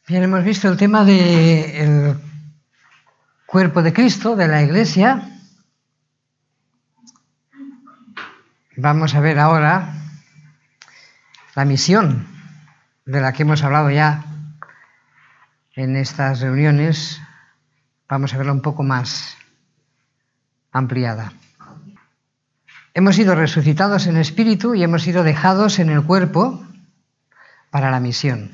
Bien, hemos visto el tema del cuerpo de Cristo, de la Iglesia. Vamos a ver ahora la misión de la que hemos hablado ya en estas reuniones. Vamos a verla un poco más ampliada. Hemos sido resucitados en espíritu y hemos sido dejados en el cuerpo para la misión.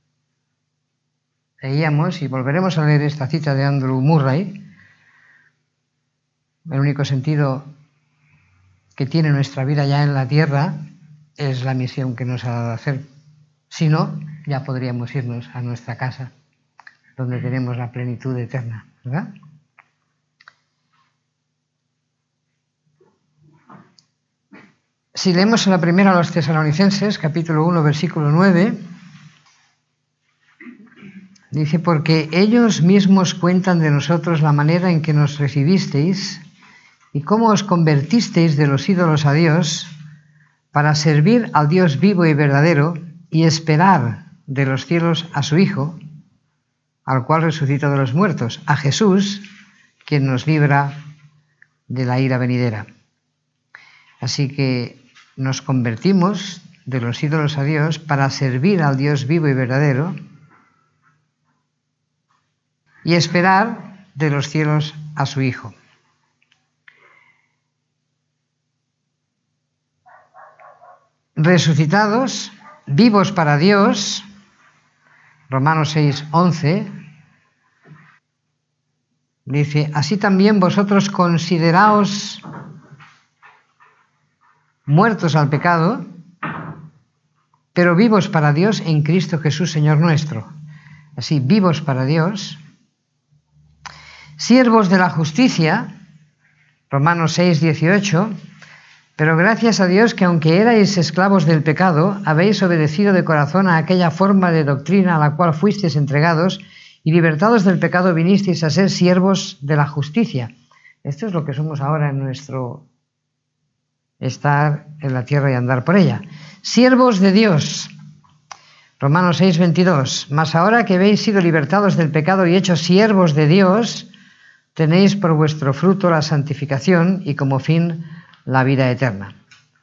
Leíamos, y volveremos a leer esta cita de Andrew Murray: el único sentido que tiene nuestra vida ya en la tierra es la misión que nos ha dado a hacer. Si no, ya podríamos irnos a nuestra casa, donde tenemos la plenitud eterna, ¿verdad? Si leemos en la primera a los Tesalonicenses, capítulo 1, versículo 9, dice: porque ellos mismos cuentan de nosotros la manera en que nos recibisteis y cómo os convertisteis de los ídolos a Dios para servir al Dios vivo y verdadero y esperar de los cielos a su Hijo, al cual resucitó de los muertos, a Jesús, quien nos libra de la ira venidera. Así que nos convertimos de los ídolos a Dios para servir al Dios vivo y verdadero y esperar de los cielos a su Hijo. Resucitados, vivos para Dios, Romanos 6, 11, dice: así también vosotros consideraos muertos al pecado, pero vivos para Dios en Cristo Jesús, Señor nuestro. Así, vivos para Dios, siervos de la justicia, Romanos 6, 18, pero gracias a Dios que aunque erais esclavos del pecado, habéis obedecido de corazón a aquella forma de doctrina a la cual fuisteis entregados, y libertados del pecado vinisteis a ser siervos de la justicia. Esto es lo que somos ahora en nuestro estar en la tierra y andar por ella. Siervos de Dios, Romanos 6, 22, mas ahora que habéis sido libertados del pecado y hechos siervos de Dios, tenéis por vuestro fruto la santificación y como fin la vida eterna.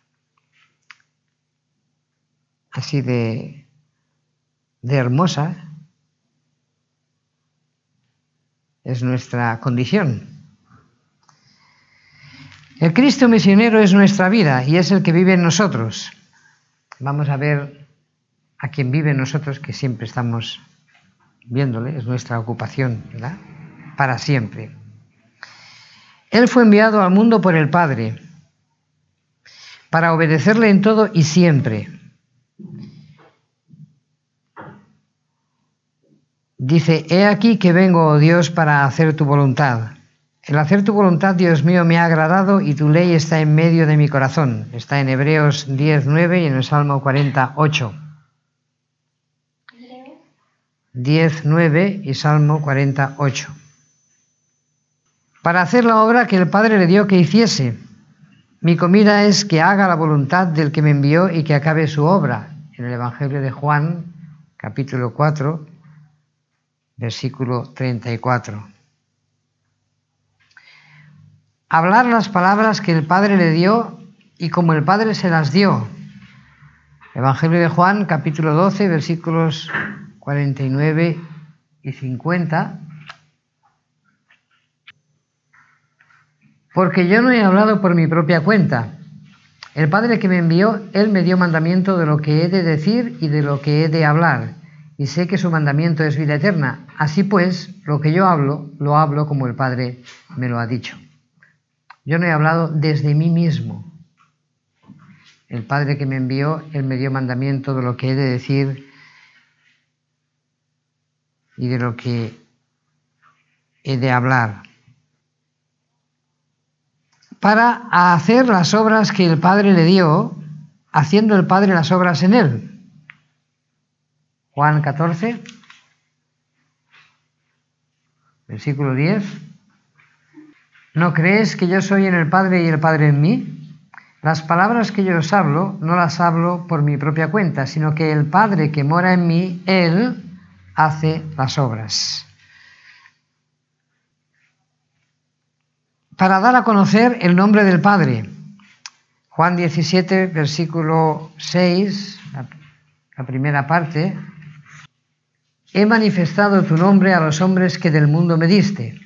Así de hermosa es nuestra condición. El Cristo misionero es nuestra vida y es el que vive en nosotros. Vamos a ver a quien vive en nosotros, que siempre estamos viéndole, es nuestra ocupación, ¿verdad? Para siempre. Él fue enviado al mundo por el Padre para obedecerle en todo y siempre. Dice: he aquí que vengo, oh Dios, para hacer tu voluntad. El hacer tu voluntad, Dios mío, me ha agradado y tu ley está en medio de mi corazón. Está en Hebreos 10, 9 y en el Salmo 48. 10, 9 y Salmo 48. Para hacer la obra que el Padre le dio que hiciese. Mi comida es que haga la voluntad del que me envió y que acabe su obra. En el Evangelio de Juan, capítulo 4, versículo 34. Hablar las palabras que el Padre le dio y como el Padre se las dio. Evangelio de Juan, capítulo 12, versículos 49 y 50. Porque yo no he hablado por mi propia cuenta. El Padre que me envió, Él me dio mandamiento de lo que he de decir y de lo que he de hablar. Y sé que su mandamiento es vida eterna. Así pues, lo que yo hablo, lo hablo como el Padre me lo ha dicho. Yo no he hablado desde mí mismo. El Padre que me envió, Él me dio mandamiento de lo que he de decir y de lo que he de hablar, para hacer las obras que el Padre le dio, haciendo el Padre las obras en Él. Juan 14, versículo 10. ¿No crees que yo soy en el Padre y el Padre en mí? Las palabras que yo os hablo, no las hablo por mi propia cuenta, sino que el Padre que mora en mí, Él hace las obras. Para dar a conocer el nombre del Padre. Juan 17, versículo 6, la primera parte. He manifestado tu nombre a los hombres que del mundo me diste.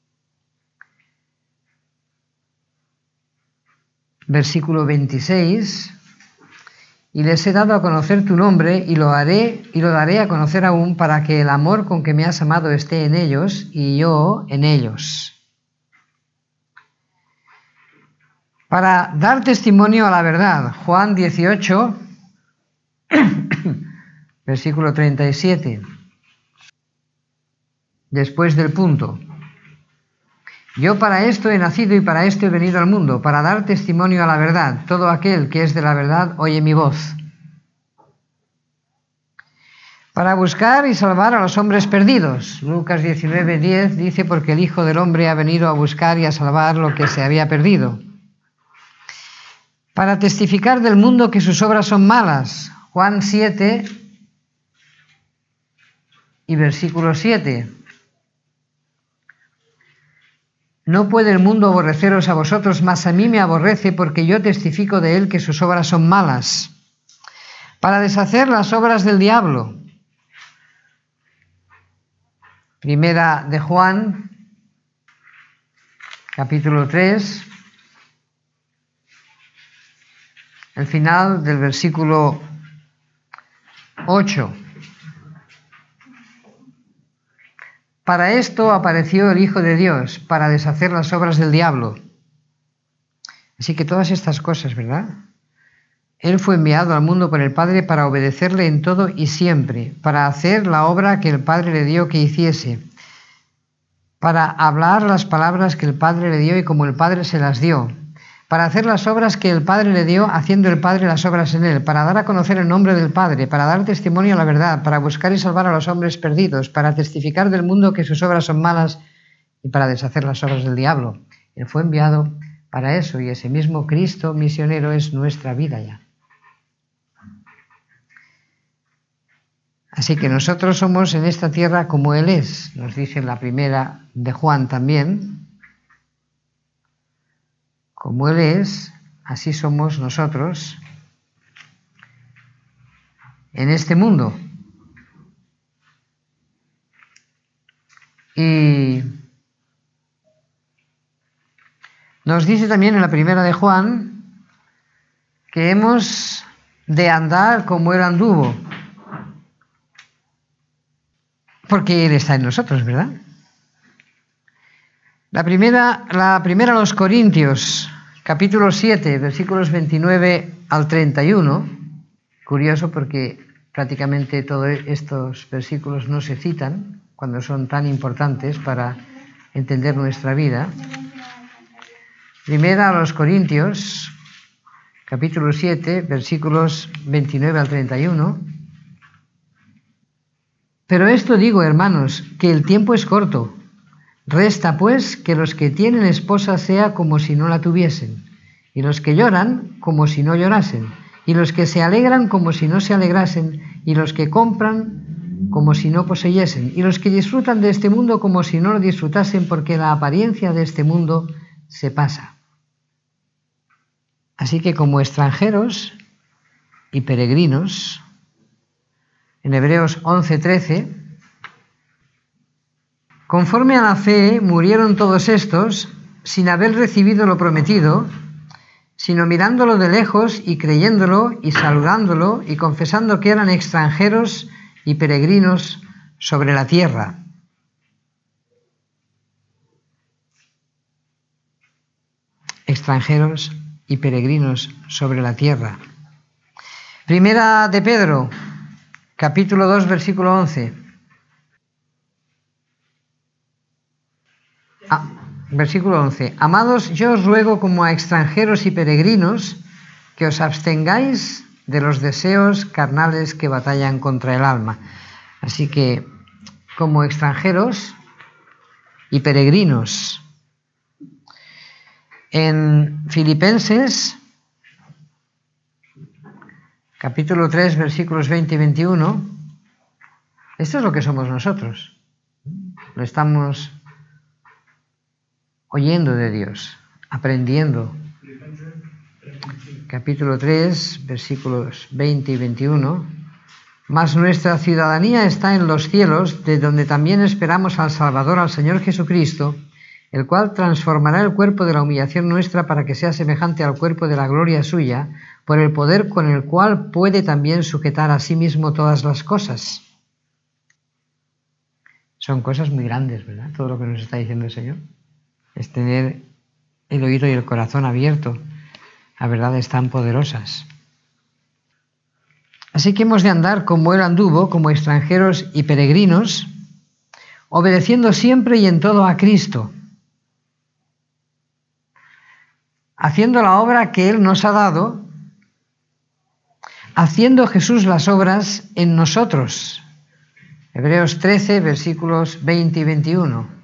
Versículo 26. Y les he dado a conocer tu nombre y lo daré a conocer aún para que el amor con que me has amado esté en ellos y yo en ellos. Para dar testimonio a la verdad. Juan 18, versículo 37. Después del punto. Yo para esto he nacido y para esto he venido al mundo, para dar testimonio a la verdad. Todo aquel que es de la verdad oye mi voz. Para buscar y salvar a los hombres perdidos. Lucas 19:10 dice, porque el Hijo del Hombre ha venido a buscar y a salvar lo que se había perdido. Para testificar del mundo que sus obras son malas. Juan 7 y versículo 7. No puede el mundo aborreceros a vosotros, mas a mí me aborrece porque yo testifico de él que sus obras son malas. Para deshacer las obras del diablo. Primera de Juan, capítulo 3, el final del versículo 8. Para esto apareció el Hijo de Dios, para deshacer las obras del diablo. Así que todas estas cosas, ¿verdad? Él fue enviado al mundo por el Padre para obedecerle en todo y siempre, para hacer la obra que el Padre le dio que hiciese, para hablar las palabras que el Padre le dio y como el Padre se las dio, para hacer las obras que el Padre le dio, haciendo el Padre las obras en él, para dar a conocer el nombre del Padre, para dar testimonio a la verdad, para buscar y salvar a los hombres perdidos, para testificar del mundo que sus obras son malas y para deshacer las obras del diablo. Él fue enviado para eso y ese mismo Cristo misionero es nuestra vida ya. Así que nosotros somos en esta tierra como Él es, nos dice en la primera de Juan también. Como Él es, así somos nosotros en este mundo. Y nos dice también en la primera de Juan que hemos de andar como Él anduvo, porque Él está en nosotros, ¿verdad? La primera a los Corintios, capítulo 7, versículos 29 al 31. Curioso porque prácticamente todos estos versículos no se citan cuando son tan importantes para entender nuestra vida. Primera a los Corintios, capítulo 7, versículos 29 al 31. Pero esto digo, hermanos, que el tiempo es corto. Resta, pues, que los que tienen esposa sea como si no la tuviesen, y los que lloran como si no llorasen, y los que se alegran como si no se alegrasen, y los que compran como si no poseyesen, y los que disfrutan de este mundo como si no lo disfrutasen, porque la apariencia de este mundo se pasa. Así que como extranjeros y peregrinos, en Hebreos 11:13, conforme a la fe murieron todos estos, sin haber recibido lo prometido, sino mirándolo de lejos y creyéndolo y saludándolo y confesando que eran extranjeros y peregrinos sobre la tierra. Extranjeros y peregrinos sobre la tierra. Primera de Pedro, capítulo 2, versículo 11. Versículo 11. Amados, yo os ruego como a extranjeros y peregrinos que os abstengáis de los deseos carnales que batallan contra el alma. Así que, como extranjeros y peregrinos. En Filipenses, capítulo 3, versículos 20 y 21, Esto es lo que somos nosotros. Lo estamos oyendo de Dios, aprendiendo. Capítulo 3, versículos 20 y 21. Mas nuestra ciudadanía está en los cielos, de donde también esperamos al Salvador, al Señor Jesucristo, el cual transformará el cuerpo de la humillación nuestra para que sea semejante al cuerpo de la gloria suya, por el poder con el cual puede también sujetar a sí mismo todas las cosas. Son cosas muy grandes, ¿verdad? Todo lo que nos está diciendo el Señor. Es tener el oído y el corazón abierto a verdades tan poderosas. Así que hemos de andar como Él anduvo, como extranjeros y peregrinos, obedeciendo siempre y en todo a Cristo, haciendo la obra que Él nos ha dado, haciendo Jesús las obras en nosotros. Hebreos 13, versículos 20 y 21.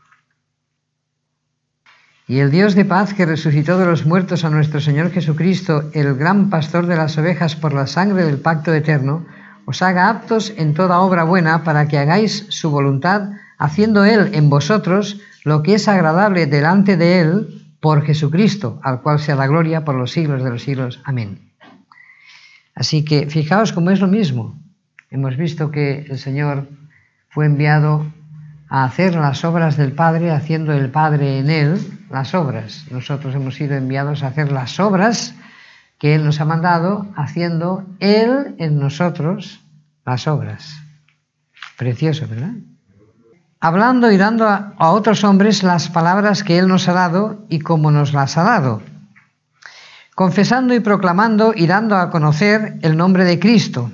Y el Dios de paz, que resucitó de los muertos a nuestro Señor Jesucristo, el gran pastor de las ovejas por la sangre del pacto eterno, os haga aptos en toda obra buena para que hagáis su voluntad, haciendo Él en vosotros lo que es agradable delante de Él por Jesucristo, al cual sea la gloria por los siglos de los siglos. Amén. Así que fijaos cómo es lo mismo. Hemos visto que el Señor fue enviado a hacer las obras del Padre, haciendo el Padre en Él las obras. Nosotros hemos sido enviados a hacer las obras que Él nos ha mandado, haciendo Él en nosotros las obras. Precioso, ¿verdad? Hablando y dando a otros hombres las palabras que Él nos ha dado y como nos las ha dado. Confesando y proclamando y dando a conocer el nombre de Cristo.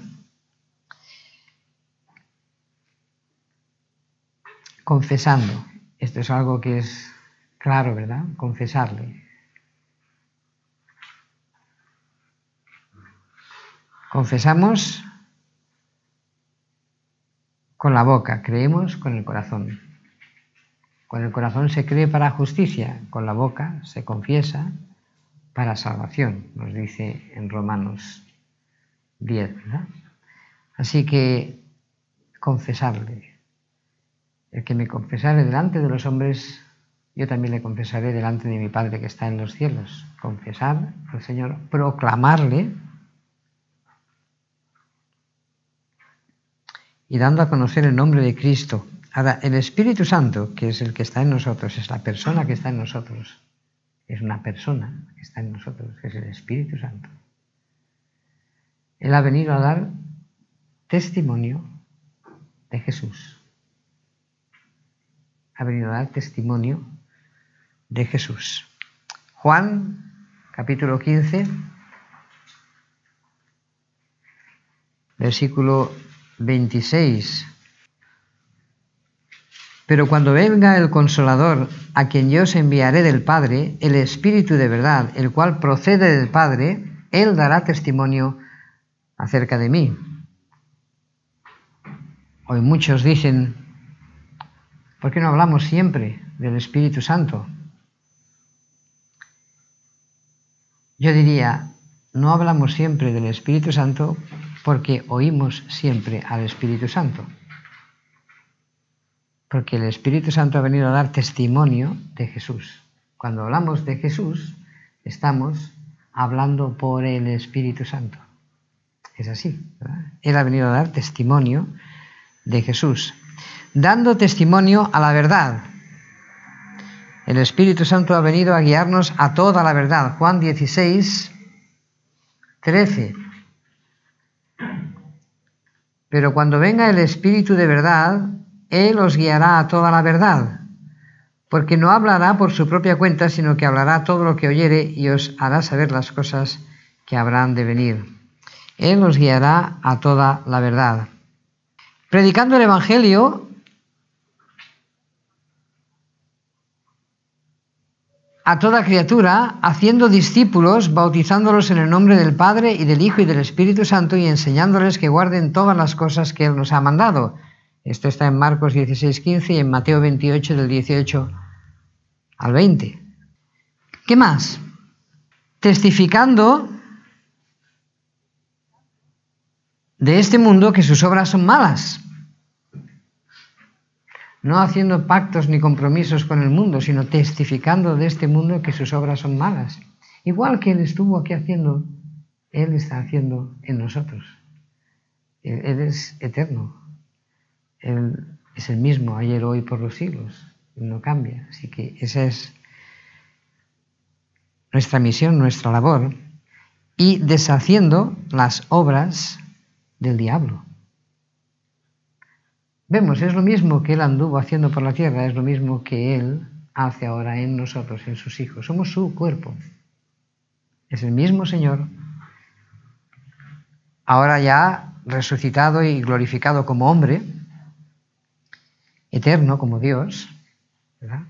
Confesando. Esto es algo que es claro, ¿verdad? Confesarle. Confesamos con la boca, creemos con el corazón. Con el corazón se cree para justicia, con la boca se confiesa para salvación, nos dice en Romanos 10, ¿verdad? Así que confesarle. El que me confesare delante de los hombres, yo también le confesaré delante de mi Padre que está en los cielos. Confesar al Señor, proclamarle y dando a conocer el nombre de Cristo. Ahora, el Espíritu Santo, que es el que está en nosotros, es la persona que está en nosotros. Es una persona que está en nosotros, que es el Espíritu Santo. Él ha venido a dar testimonio de Jesús. Ha venido a dar testimonio de Jesús. Juan, capítulo 15, versículo 26. Pero cuando venga el Consolador, a quien yo os enviaré del Padre, el Espíritu de verdad, el cual procede del Padre, Él dará testimonio acerca de mí. Hoy muchos dicen, ¿por qué no hablamos siempre del Espíritu Santo? Yo diría, no hablamos siempre del Espíritu Santo porque oímos siempre al Espíritu Santo. Porque el Espíritu Santo ha venido a dar testimonio de Jesús. Cuando hablamos de Jesús, estamos hablando por el Espíritu Santo. Es así, ¿verdad? Él ha venido a dar testimonio de Jesús. Dando testimonio a la verdad. El Espíritu Santo ha venido a guiarnos a toda la verdad. Juan 16, 13. Pero cuando venga el Espíritu de verdad, Él os guiará a toda la verdad, porque no hablará por su propia cuenta, sino que hablará todo lo que oyere y os hará saber las cosas que habrán de venir. Él os guiará a toda la verdad. Predicando el Evangelio a toda criatura, haciendo discípulos, bautizándolos en el nombre del Padre y del Hijo y del Espíritu Santo y enseñándoles que guarden todas las cosas que Él nos ha mandado. Esto está en Marcos 16:15 y en Mateo 28 del 18 al 20. ¿Qué más? Testificando de este mundo que sus obras son malas. no haciendo pactos ni compromisos con el mundo, sino testificando de este mundo que sus obras son malas. Igual que Él estuvo aquí haciendo, Él está haciendo en nosotros. Él es eterno. Él es el mismo ayer, hoy, por los siglos. Él no cambia. Así que esa es nuestra misión, nuestra labor, y deshaciendo las obras del diablo. Vemos, es lo mismo que Él anduvo haciendo por la tierra, es lo mismo que Él hace ahora en nosotros, en sus hijos. Somos su cuerpo. Es el mismo Señor, ahora ya resucitado y glorificado como hombre, eterno como Dios, ¿verdad?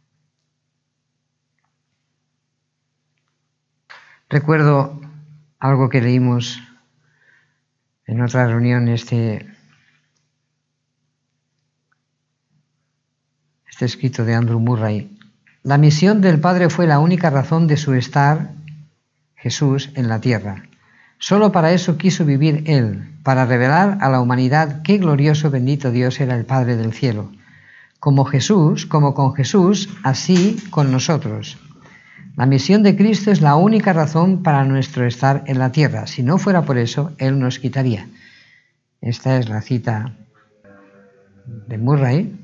Recuerdo algo que leímos en otra reunión, este escrito de Andrew Murray. La misión del Padre fue la única razón de su estar, Jesús, en la tierra. Solo para eso quiso vivir Él, para revelar a la humanidad qué glorioso, bendito Dios era el Padre del cielo. Como con Jesús, así con nosotros. La misión de Cristo es la única razón para nuestro estar en la tierra. Si no fuera por eso, Él nos quitaría. Esta es la cita de Murray.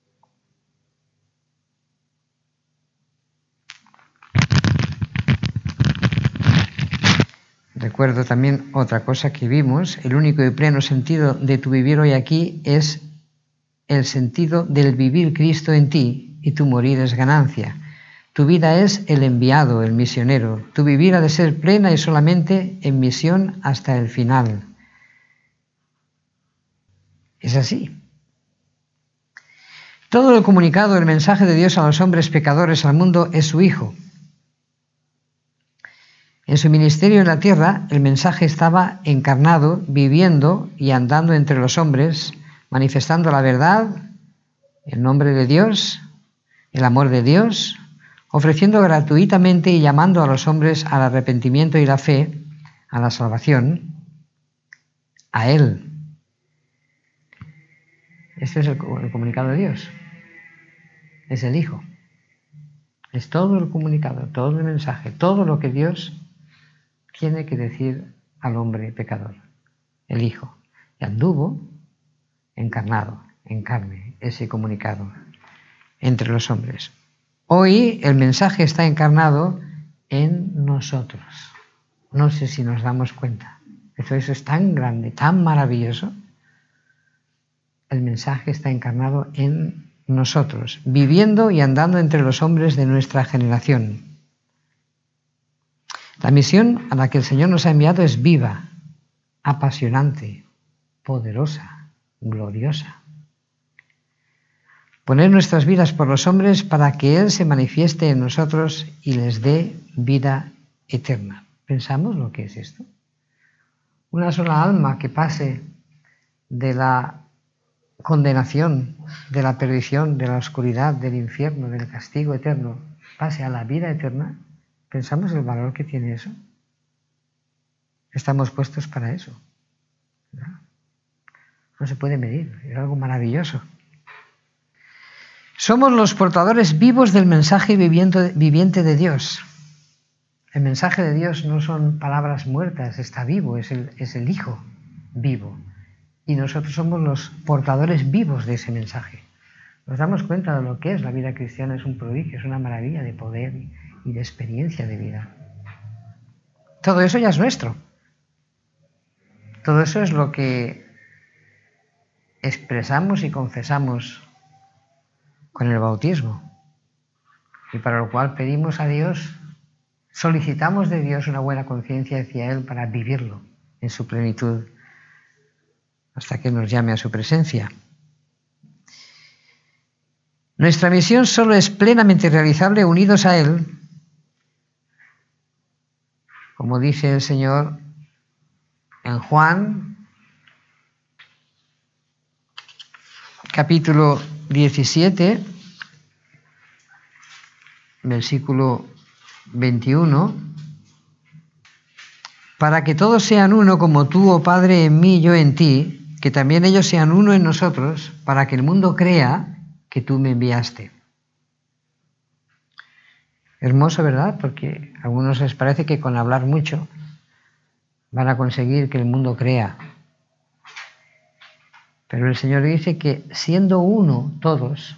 Recuerdo también otra cosa que vimos, el único y pleno sentido de tu vivir hoy aquí es el sentido del vivir Cristo en ti y tu morir es ganancia. Tu vida es el enviado, el misionero. Tu vivir ha de ser plena y solamente en misión hasta el final. Es así. Todo el comunicado, el mensaje de Dios a los hombres pecadores, al mundo, es su Hijo. En su ministerio en la tierra, el mensaje estaba encarnado, viviendo y andando entre los hombres, manifestando la verdad, el nombre de Dios, el amor de Dios, ofreciendo gratuitamente y llamando a los hombres al arrepentimiento y la fe, a la salvación, a Él. Este es el comunicado de Dios. Es el Hijo. Es todo el comunicado, todo el mensaje, todo lo que Dios tiene que decir al hombre pecador, el Hijo. Y anduvo encarnado, en carne, ese comunicado entre los hombres. Hoy el mensaje está encarnado en nosotros. No sé si nos damos cuenta. Eso es tan grande, tan maravilloso. El mensaje está encarnado en nosotros, viviendo y andando entre los hombres de nuestra generación. La misión a la que el Señor nos ha enviado es viva, apasionante, poderosa, gloriosa. Poner nuestras vidas por los hombres para que Él se manifieste en nosotros y les dé vida eterna. ¿Pensamos lo que es esto? Una sola alma que pase de la condenación, de la perdición, de la oscuridad, del infierno, del castigo eterno, pase a la vida eterna. ¿Pensamos el valor que tiene eso? Estamos puestos para eso, ¿verdad? No se puede medir, es algo maravilloso. Somos los portadores vivos del mensaje viviente de Dios. El mensaje de Dios no son palabras muertas, está vivo, es el Hijo vivo. Y nosotros somos los portadores vivos de ese mensaje. Nos damos cuenta de lo que es la vida cristiana, es un prodigio, es una maravilla de poder y de experiencia de vida. Todo eso ya es nuestro. Todo eso es lo que expresamos y confesamos con el bautismo, y para lo cual pedimos a Dios, solicitamos de Dios una buena conciencia hacia Él para vivirlo en su plenitud hasta que nos llame a su presencia. Nuestra misión solo es plenamente realizable unidos a Él, como dice el Señor en Juan, capítulo 17, versículo 21, para que todos sean uno como tú, oh Padre, en mí y yo en ti, que también ellos sean uno en nosotros, para que el mundo crea que tú me enviaste. Hermoso, ¿verdad? Porque a algunos les parece que con hablar mucho van a conseguir que el mundo crea. Pero el Señor dice que siendo uno todos,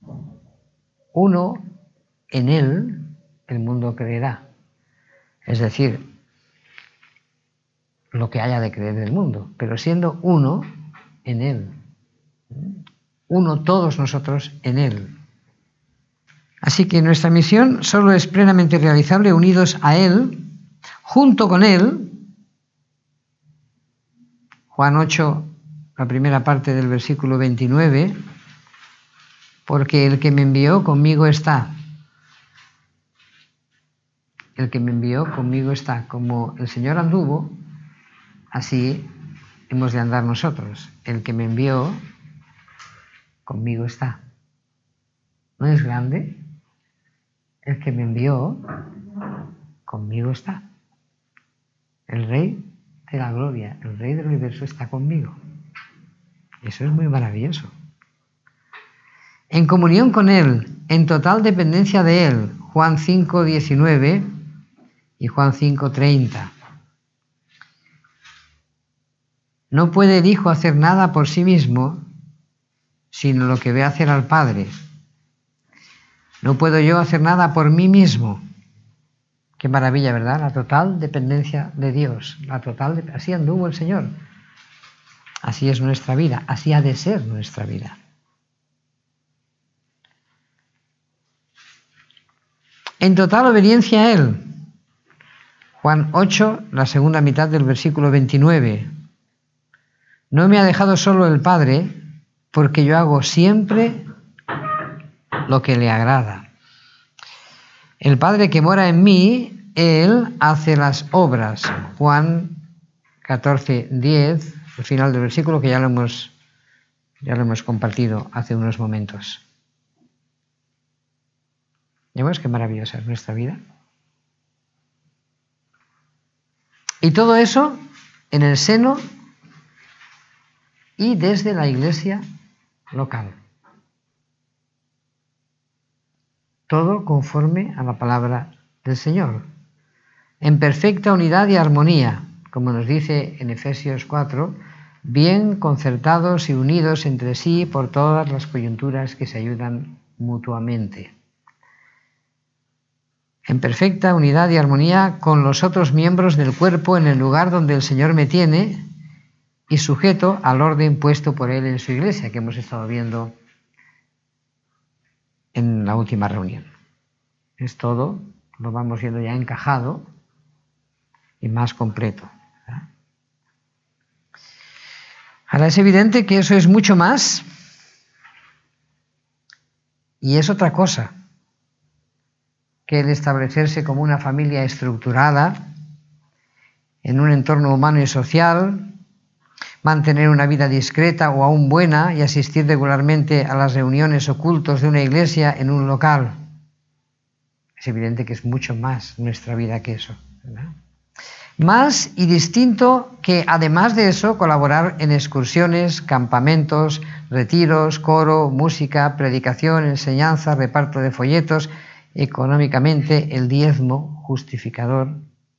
uno en Él, el mundo creerá. Es decir, lo que haya de creer del mundo, pero siendo uno en Él. Uno todos nosotros en Él. Así que nuestra misión solo es plenamente realizable unidos a Él, junto con Él. Juan 8, la primera parte del versículo 29, porque el que me envió conmigo está. El que me envió conmigo está. Como el Señor anduvo, así hemos de andar nosotros. El que me envió conmigo está. ¿No es grande? El que me envió conmigo está. El Rey de la gloria, el Rey del universo está conmigo. Eso es muy maravilloso. En comunión con Él, en total dependencia de Él. Juan 5, 19 y Juan 5, 30. No puede el Hijo hacer nada por sí mismo, sino lo que ve hacer al Padre. No puedo yo hacer nada por mí mismo. Qué maravilla, ¿verdad? La total dependencia de Dios. Así anduvo el Señor. Así es nuestra vida. Así ha de ser nuestra vida. En total obediencia a Él. Juan 8, la segunda mitad del versículo 29. No me ha dejado solo el Padre, porque yo hago siempre lo que le agrada. El Padre que mora en mí, Él hace las obras. Juan 14, 10, el final del versículo que ya lo hemos compartido hace unos momentos. ¿Ya ves qué maravillosa es nuestra vida? Y todo eso en el seno y desde la iglesia local. Todo conforme a la palabra del Señor, en perfecta unidad y armonía, como nos dice en Efesios 4, bien concertados y unidos entre sí por todas las coyunturas que se ayudan mutuamente. En perfecta unidad y armonía con los otros miembros del cuerpo en el lugar donde el Señor me tiene y sujeto al orden puesto por Él en su iglesia, que hemos estado viendo en la última reunión. Es todo, lo vamos viendo ya encajado y más completo. Ahora es evidente que eso es mucho más y es otra cosa que el establecerse como una familia estructurada en un entorno humano y social, mantener una vida discreta o aún buena y asistir regularmente a las reuniones o cultos de una iglesia en un local. Es evidente que es mucho más nuestra vida que eso, ¿verdad? Más y distinto que, además de eso, colaborar en excursiones, campamentos, retiros, coro, música, predicación, enseñanza, reparto de folletos, económicamente el diezmo justificador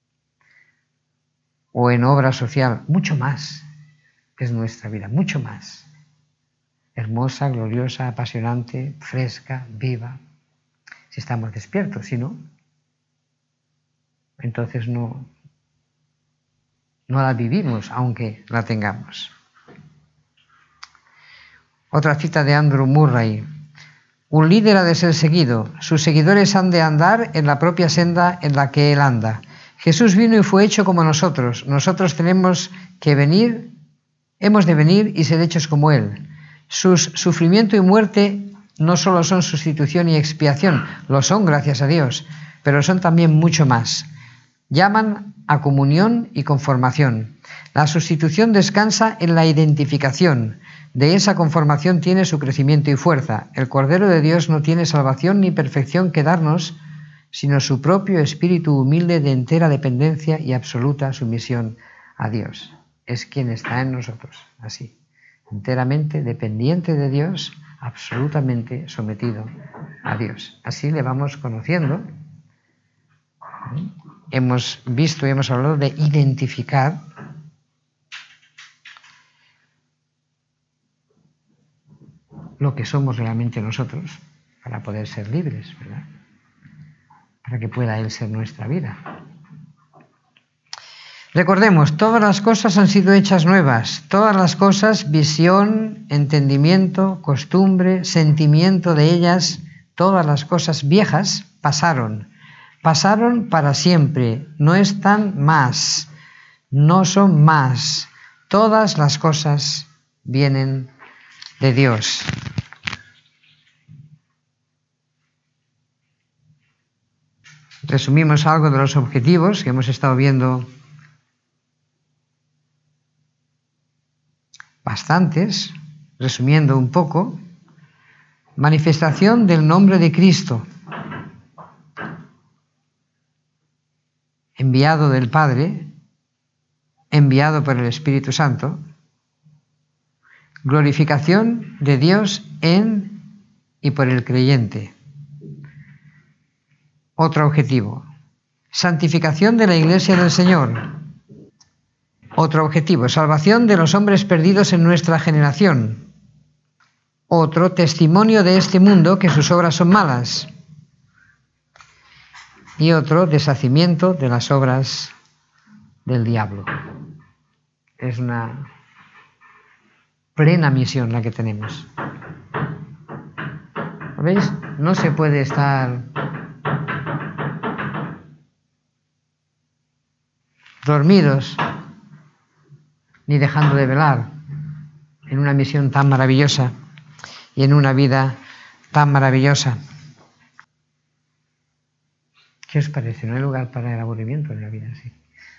o en obra social. Mucho más es nuestra vida, mucho más. Hermosa, gloriosa, apasionante, fresca, viva. Si estamos despiertos, si no, entonces no la vivimos, aunque la tengamos. Otra cita de Andrew Murray. Un líder ha de ser seguido. Sus seguidores han de andar en la propia senda en la que él anda. Jesús vino y fue hecho como nosotros. Nosotros tenemos que venir, hemos de venir y ser hechos como Él. Sus sufrimiento y muerte no solo son sustitución y expiación, lo son, gracias a Dios, pero son también mucho más. Llaman a comunión y conformación. La sustitución descansa en la identificación. De esa conformación tiene su crecimiento y fuerza. El Cordero de Dios no tiene salvación ni perfección que darnos, sino su propio espíritu humilde de entera dependencia y absoluta sumisión a Dios. Es quien está en nosotros, así, enteramente dependiente de Dios, absolutamente sometido a Dios. Así le vamos conociendo. Hemos visto y hemos hablado de identificar lo que somos realmente nosotros para poder ser libres, ¿verdad? Para que pueda Él ser nuestra vida. Recordemos, todas las cosas han sido hechas nuevas, todas las cosas, visión, entendimiento, costumbre, sentimiento de ellas, todas las cosas viejas pasaron para siempre, no están más, no son más, todas las cosas vienen de Dios. Resumimos algo de los objetivos que hemos estado viendo. Bastantes, resumiendo un poco. Manifestación del nombre de Cristo, enviado del Padre, enviado por el Espíritu Santo. Glorificación de Dios en y por el creyente. Otro objetivo. Santificación de la Iglesia del Señor. Otro objetivo, salvación de los hombres perdidos en nuestra generación. Otro, testimonio de este mundo que sus obras son malas. Y otro, deshacimiento de las obras del diablo. Es una plena misión la que tenemos. ¿Veis? No se puede estar dormidos ni dejando de velar en una misión tan maravillosa y en una vida tan maravillosa. ¿Qué os parece? No hay lugar para el aburrimiento en la vida así.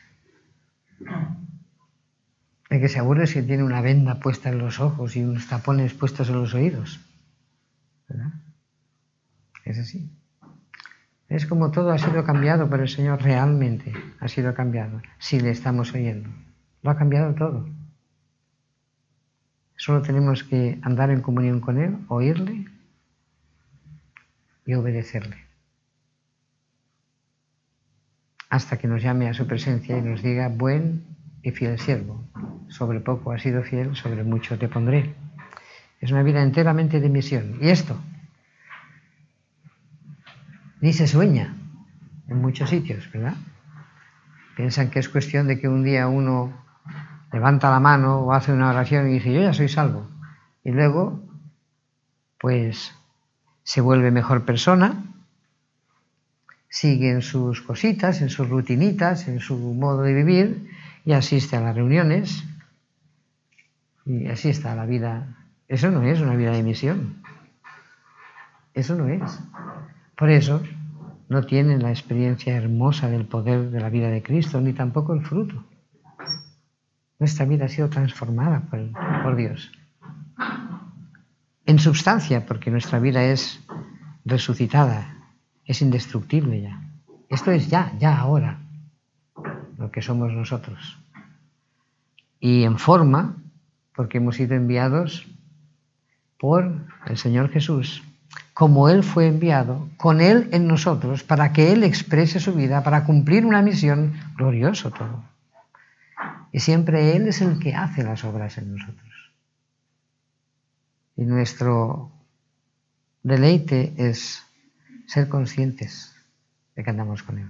El que se aburre es que tiene una venda puesta en los ojos y unos tapones puestos en los oídos, ¿verdad? Es así. Es como todo ha sido cambiado por el Señor, realmente ha sido cambiado, si le estamos oyendo. Lo ha cambiado todo. Solo tenemos que andar en comunión con Él, oírle y obedecerle. Hasta que nos llame a su presencia y nos diga: buen y fiel siervo, sobre poco has sido fiel, sobre mucho te pondré. Es una vida enteramente de misión. Y esto ni se sueña en muchos sitios, ¿verdad? Piensan que es cuestión de que un día uno levanta la mano o hace una oración y dice: yo ya soy salvo. Y luego, pues, se vuelve mejor persona, sigue en sus cositas, en sus rutinitas, en su modo de vivir, y asiste a las reuniones, y así está la vida. Eso no es una vida de misión. Eso no es. Por eso no tienen la experiencia hermosa del poder de la vida de Cristo, ni tampoco el fruto. Nuestra vida ha sido transformada por Dios. En substancia, porque nuestra vida es resucitada, es indestructible ya. Esto es ya ahora, lo que somos nosotros. Y en forma, porque hemos sido enviados por el Señor Jesús, como Él fue enviado, con Él en nosotros, para que Él exprese su vida, para cumplir una misión. Glorioso todo. Y siempre Él es el que hace las obras en nosotros. Y nuestro deleite es ser conscientes de que andamos con Él.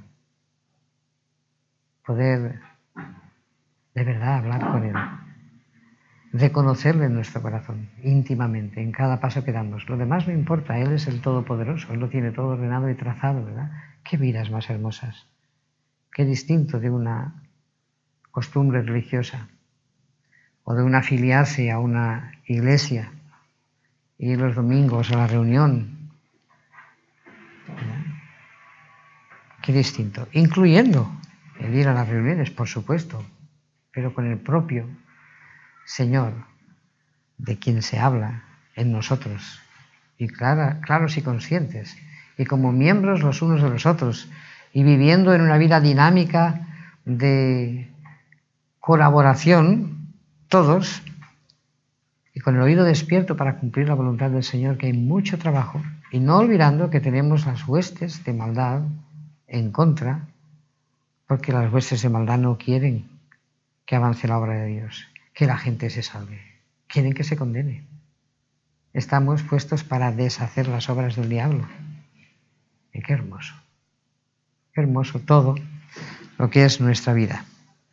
Poder de verdad hablar con Él. Reconocerle en nuestro corazón, íntimamente, en cada paso que damos. Lo demás no importa, Él es el Todopoderoso, Él lo tiene todo ordenado y trazado, ¿verdad? Qué vidas más hermosas. Qué distinto de una costumbre religiosa o de una afiliarse a una iglesia, ir los domingos a la reunión. ¿Verdad? Qué distinto, incluyendo el ir a las reuniones, por supuesto, pero con el propio Señor, de quien se habla en nosotros, y claros y conscientes, y como miembros los unos de los otros, y viviendo en una vida dinámica de colaboración, todos, y con el oído despierto para cumplir la voluntad del Señor, que hay mucho trabajo, y no olvidando que tenemos las huestes de maldad en contra, porque las huestes de maldad no quieren que avance la obra de Dios, que la gente se salve, quieren que se condene. Estamos puestos para deshacer las obras del diablo. Y qué hermoso todo lo que es nuestra vida.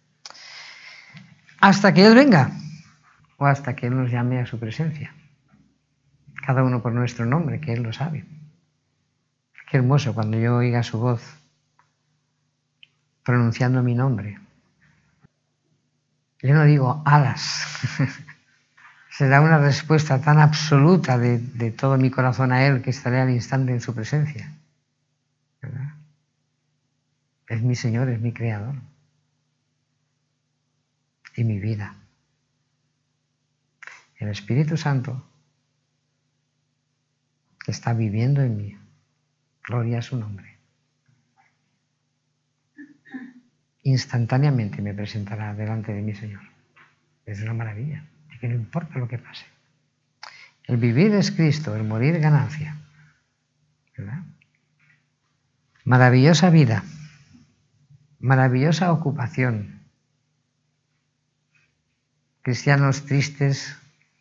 Hasta que Él venga, o hasta que Él nos llame a su presencia. Cada uno por nuestro nombre, que Él lo sabe. Qué hermoso cuando yo oiga su voz pronunciando mi nombre. Yo no digo alas. Será una respuesta tan absoluta de todo mi corazón a Él que estaré al instante en su presencia. ¿Verdad? Es mi Señor, es mi Creador. Y mi vida. El Espíritu Santo que está viviendo en mí. Gloria a su nombre. Instantáneamente me presentará delante de mi Señor. Es una maravilla. Y que no importa lo que pase. El vivir es Cristo, el morir ganancia. ¿Verdad? Maravillosa vida. Maravillosa ocupación. Cristianos tristes,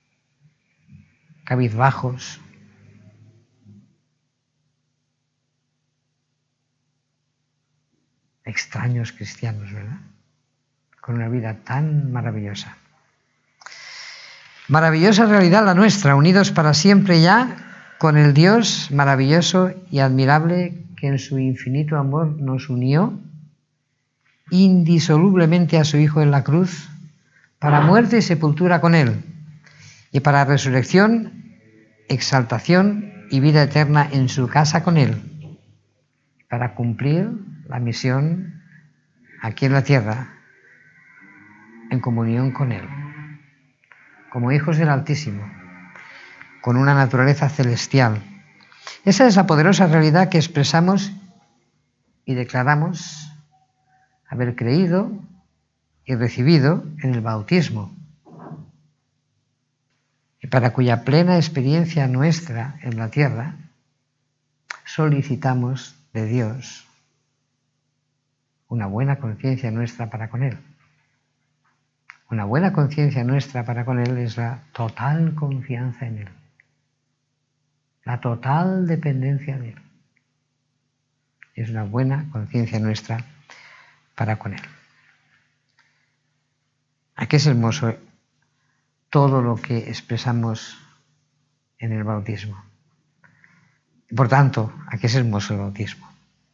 cabizbajos, extraños cristianos, ¿verdad? Con una vida tan maravillosa. Maravillosa realidad la nuestra, unidos para siempre ya con el Dios maravilloso y admirable que en su infinito amor nos unió indisolublemente a su Hijo en la cruz, para muerte y sepultura con Él, y para resurrección, exaltación y vida eterna en su casa con Él, para cumplir la misión aquí en la tierra, en comunión con Él, como hijos del Altísimo, con una naturaleza celestial. Esa es la poderosa realidad que expresamos y declaramos haber creído y recibido en el bautismo, y para cuya plena experiencia nuestra en la tierra solicitamos de Dios una buena conciencia nuestra para con Él. Una buena conciencia nuestra para con Él es la total confianza en Él, la total dependencia de Él. Es una buena conciencia nuestra para con Él. Aquí es hermoso todo lo que expresamos en el bautismo. Por tanto, aquí es hermoso el bautismo.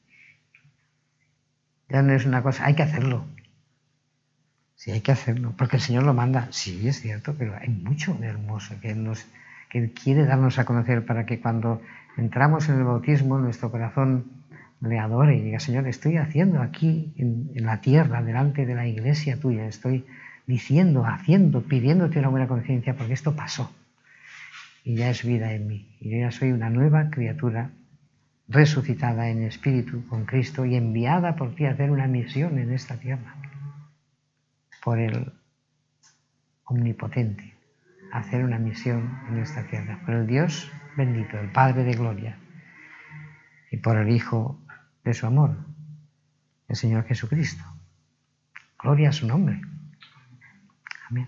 Ya no es una cosa, hay que hacerlo. Sí, hay que hacerlo, porque el Señor lo manda. Sí, es cierto, pero hay mucho de hermoso que Él quiere darnos a conocer para que cuando entramos en el bautismo nuestro corazón le adore y diga: Señor, estoy haciendo aquí en la tierra, delante de la iglesia tuya, estoy diciendo, haciendo, pidiéndote una buena conciencia porque esto pasó y ya es vida en mí. Y yo ya soy una nueva criatura resucitada en espíritu con Cristo y enviada por ti a hacer una misión en esta tierra. Por el Omnipotente, hacer una misión en esta tierra, por el Dios bendito, el Padre de gloria, y por el Hijo de su amor, el Señor Jesucristo. Gloria a su nombre. Amén.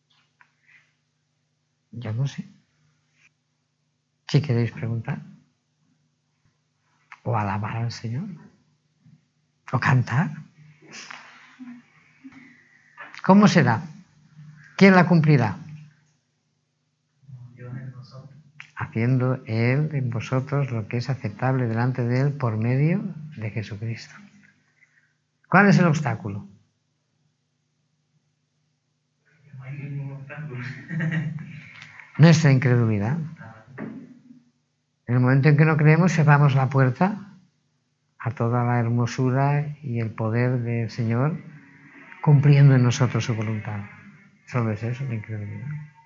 Yo no sé. Si queréis preguntar, o alabar al Señor, o cantar. ¿Cómo será? ¿Quién la cumplirá? Haciendo Él en vosotros lo que es aceptable delante de Él por medio de Jesucristo. ¿Cuál es el obstáculo? No hay ningún obstáculo. Nuestra incredulidad. En el momento en que no creemos, cerramos la puerta a toda la hermosura y el poder del Señor cumpliendo en nosotros su voluntad. Solo es eso, la incredulidad.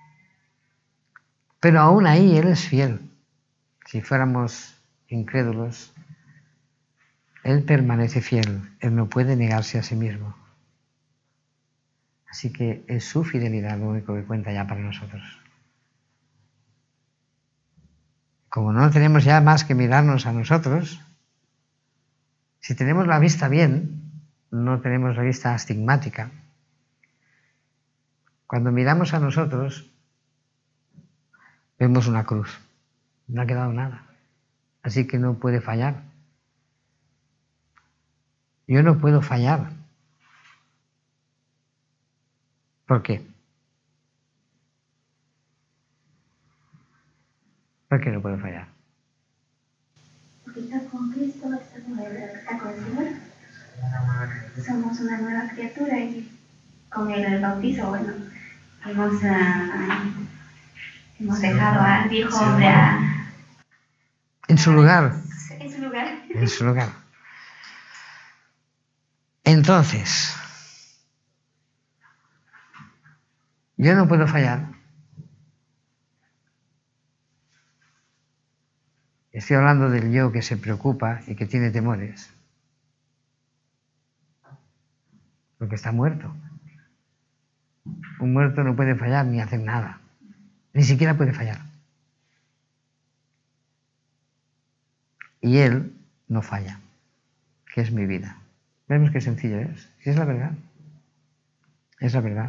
Pero aún ahí Él es fiel. Si fuéramos incrédulos, Él permanece fiel. Él no puede negarse a sí mismo. Así que es su fidelidad lo único que cuenta ya para nosotros. como no tenemos ya más que mirarnos a nosotros, si tenemos la vista bien, no tenemos la vista astigmática. Cuando miramos a nosotros, vemos una cruz. No ha quedado nada. Así que no puede fallar. Yo no puedo fallar. ¿Por qué? ¿Por qué no puedo fallar? Porque está con Cristo, está con el Señor. Somos una nueva criatura y con el bautizo, bueno, hemos dejado al viejo hombre en su lugar. En su lugar. En su lugar. Entonces, yo no puedo fallar. Estoy hablando del yo que se preocupa y que tiene temores. Porque está muerto. Un muerto no puede fallar ni hacer nada. Ni siquiera puede fallar. Y él no falla, que es mi vida. Vemos qué sencillo es. Si es la verdad. Es la verdad.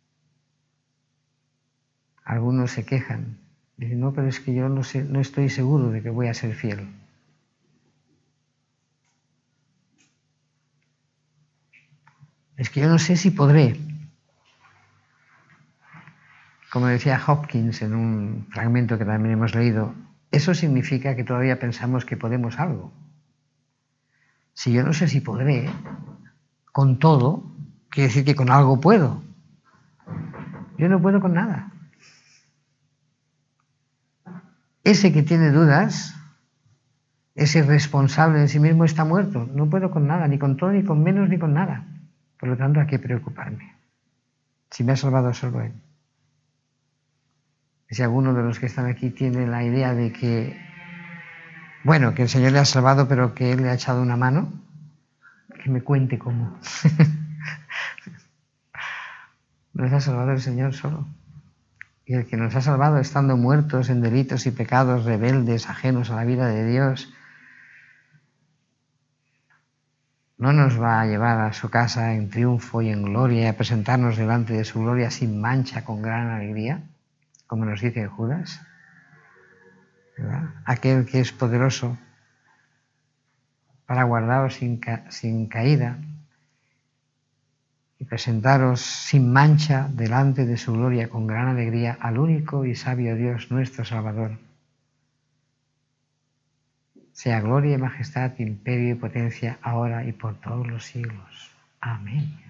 Algunos se quejan. Dicen, no, pero es que yo no sé, no estoy seguro de que voy a ser fiel. Es que yo no sé si podré. Como decía Hopkins en un fragmento que también hemos leído, eso significa que todavía pensamos que podemos algo. Si yo no sé si podré, con todo, quiere decir que con algo puedo. Yo no puedo con nada. Ese que tiene dudas, ese responsable de sí mismo está muerto. No puedo con nada, ni con todo, ni con menos, ni con nada. Por lo tanto, ¿a qué preocuparme? Si me ha salvado solo Él. Si alguno de los que están aquí tiene la idea de que, bueno, que el Señor le ha salvado, pero que Él le ha echado una mano, que me cuente cómo. Nos ha salvado el Señor solo. Y el que nos ha salvado estando muertos en delitos y pecados, rebeldes, ajenos a la vida de Dios, no nos va a llevar a su casa en triunfo y en gloria y a presentarnos delante de su gloria sin mancha, con gran alegría, como nos dice Judas, ¿verdad? Aquel que es poderoso para guardaros sin caída y presentaros sin mancha delante de su gloria con gran alegría al único y sabio Dios, nuestro Salvador. Sea gloria y majestad, imperio y potencia, ahora y por todos los siglos. Amén.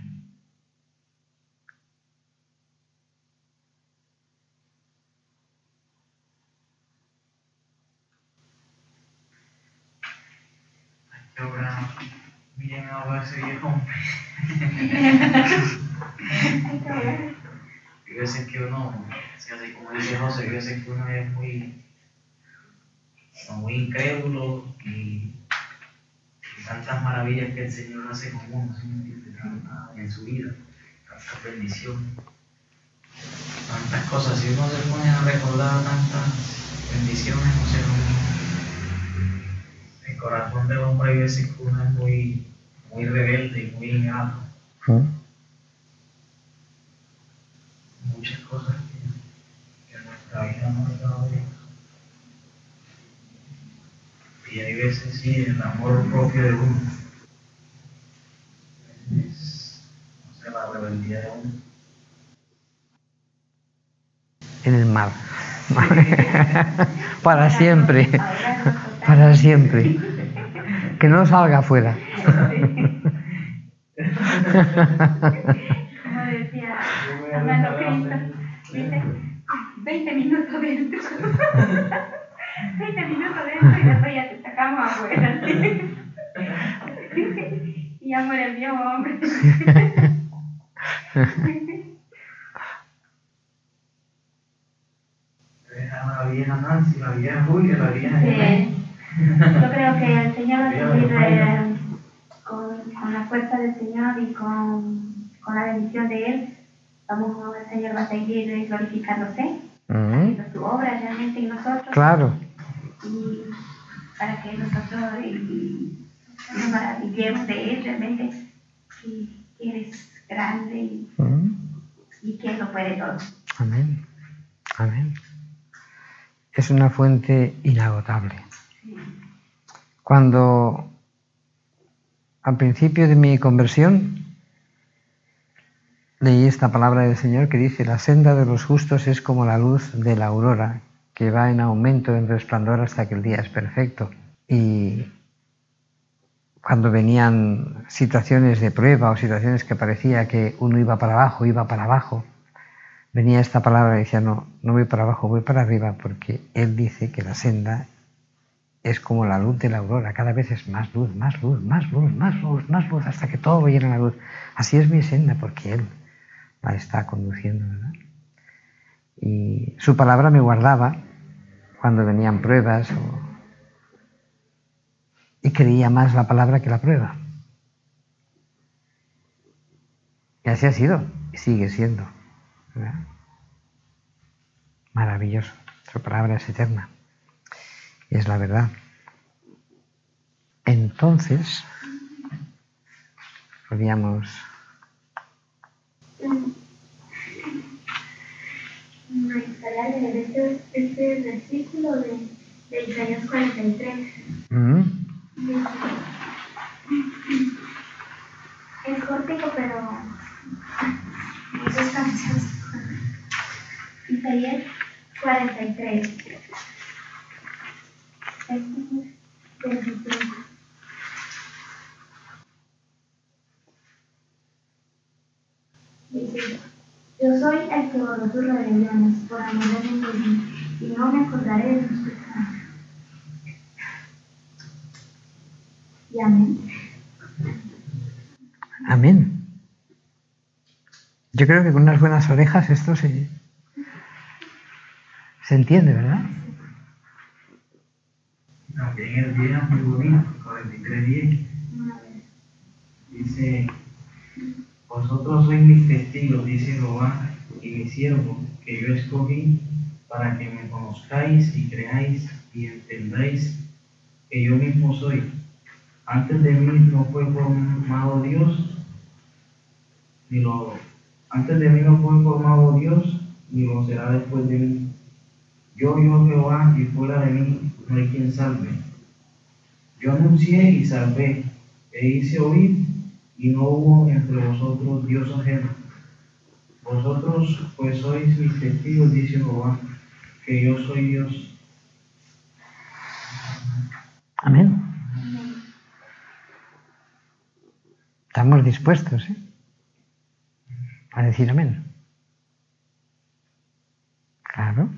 Ahora, miren ahora ese viejo hombre. Hay veces que uno, así como dice José, hay veces que uno es muy incrédulo y tantas maravillas que el Señor hace con uno, ¿sí me entiendes? En su vida, tantas bendiciones, tantas cosas. Si uno se pone a recordar tantas bendiciones, o sea, el corazón del hombre hay veces que uno es muy rebelde y muy ingrato. Muchas cosas que en nuestra vida no nos da bien. Y hay veces sí, el amor propio de uno. Es, no sé, la rebeldía de uno. En el mar. Para siempre. Para siempre. Que no salga afuera. Como decía Armando Cristo, dice, 20 minutos dentro. 20 minutos dentro y después ya te sacamos afuera. Y ya muere el viejo hombre. La vieja Nancy, la vieja Julia, la vieja Sí. Yo creo que el Señor va a seguir con la fuerza del Señor y con la bendición de Él. El Señor va a seguir glorificándose, haciendo su obra realmente en nosotros. Claro. y para que nosotros nos maravillemos de Él realmente, que eres grande y que lo puede todo. Amén. Amén. Es una fuente inagotable. Cuando al principio de mi conversión leí esta palabra del Señor que dice: la senda de los justos es como la luz de la aurora, que va en aumento, en resplandor hasta que el día es perfecto. Y cuando venían situaciones de prueba o situaciones que parecía que uno iba para abajo, venía esta palabra y decía: no voy para abajo, voy para arriba, porque Él dice que la senda es como la luz de la aurora, cada vez es más luz, más luz, más luz, más luz, más luz, hasta que todo llena la luz. Así es mi senda, porque Él la está conduciendo, ¿verdad? Y su palabra me guardaba cuando venían pruebas y creía más la palabra que la prueba. Y así ha sido y sigue siendo, ¿verdad? Maravilloso. Su palabra es eterna y es la verdad. Entonces, podríamos... Me gustaría leer este versículo de Isaías 43. Es cortico, pero me gusta mucho. Isaías 43. Dice: yo soy el que borró tus rebeliones por amor de mi nombre, y no me acordaré de tus pecados. Y amén. Amén. Yo creo que con unas buenas orejas esto se entiende, ¿verdad? También el día muy bonito, 43:10. Dice: vosotros sois mis testigos, dice Jehová, y mi siervo, que yo escogí, para que me conozcáis y creáis y entendáis que yo mismo soy. Antes de mí no fue formado Dios, antes de mí no fue formado Dios, ni lo será después de mí. Yo Jehová, y fuera de mí no hay quien salve. Yo anuncié y salvé, e hice oír, y no hubo entre vosotros Dios ajeno. Vosotros pues sois mis testigos, dice Jehová, que yo soy Dios. Amén. Estamos dispuestos, a decir amén. Claro.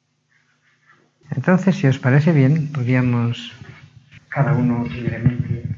Entonces, si os parece bien, podríamos cada uno libremente